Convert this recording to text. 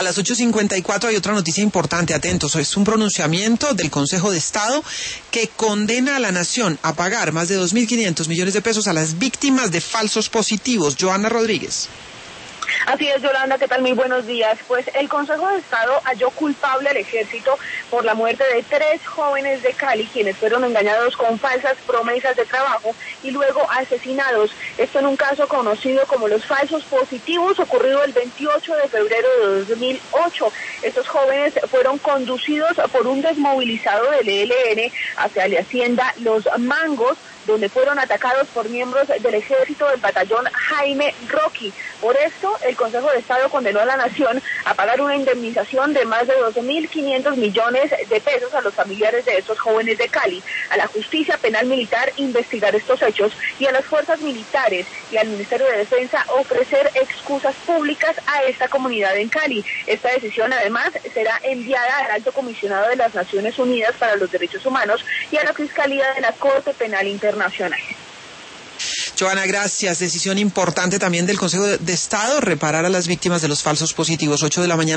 A las 8:54 hay otra noticia importante, atentos, es un pronunciamiento del Consejo de Estado que condena a la Nación a pagar más de 2.500 millones de pesos a las víctimas de falsos positivos. Joana Rodríguez. Así es, Yolanda, ¿qué tal? Muy buenos días. Pues el Consejo de Estado halló culpable al Ejército por la muerte de 3 jóvenes de Cali, quienes fueron engañados con falsas promesas de trabajo y luego asesinados. Esto en un caso conocido como los falsos positivos, ocurrido el 28 de febrero de 2008. Estos jóvenes fueron conducidos por un desmovilizado del ELN hacia la hacienda Los Mangos, donde fueron atacados por miembros del ejército del batallón Jaime Rocky. Por esto, el Consejo de Estado condenó a la Nación a pagar una indemnización de más de 12.500 millones de pesos a los familiares de estos jóvenes de Cali, a la Justicia Penal Militar investigar estos hechos y a las fuerzas militares y al Ministerio de Defensa ofrecer excusas públicas a esta comunidad en Cali. Esta decisión, además, será enviada al Alto Comisionado de las Naciones Unidas para los Derechos Humanos y a la Fiscalía de la Corte Penal Internacional. Joana, gracias. Decisión importante también del Consejo de Estado, reparar a las víctimas de los falsos positivos. 8 de la mañana.